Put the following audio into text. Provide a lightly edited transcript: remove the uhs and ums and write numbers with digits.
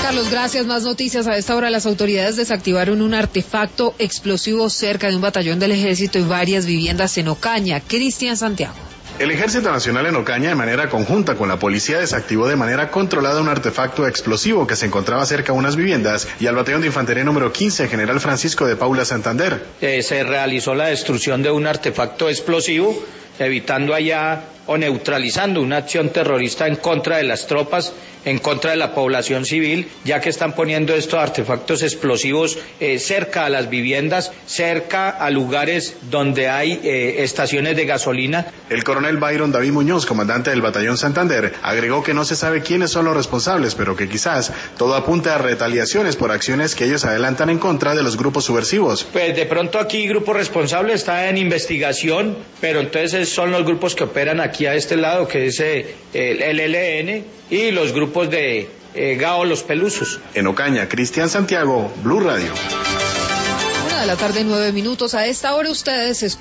Carlos, gracias. Más noticias. A esta hora las autoridades desactivaron un artefacto explosivo cerca de un batallón del ejército y varias viviendas en Ocaña. Cristian Santiago. El Ejército Nacional en Ocaña, de manera conjunta con la policía, desactivó de manera controlada un artefacto explosivo que se encontraba cerca de unas viviendas y al batallón de infantería número 15, General Francisco de Paula Santander. Se realizó la destrucción de un artefacto explosivo, evitando allá o neutralizando una acción terrorista en contra de las tropas, en contra de la población civil, ya que están poniendo estos artefactos explosivos cerca a las viviendas, cerca a lugares donde hay estaciones de gasolina. El coronel Byron David Muñoz, comandante del batallón Santander, agregó que no se sabe quiénes son los responsables, pero que quizás todo apunta a retaliaciones por acciones que ellos adelantan en contra de los grupos subversivos. Pues de pronto aquí grupo responsable está en investigación, pero entonces son los grupos que operan aquí a este lado, que es el ELN y los grupos de Gao Los Pelusos. En Ocaña, Cristian Santiago, Blue Radio. 1:09 p.m. A esta hora ustedes escuchan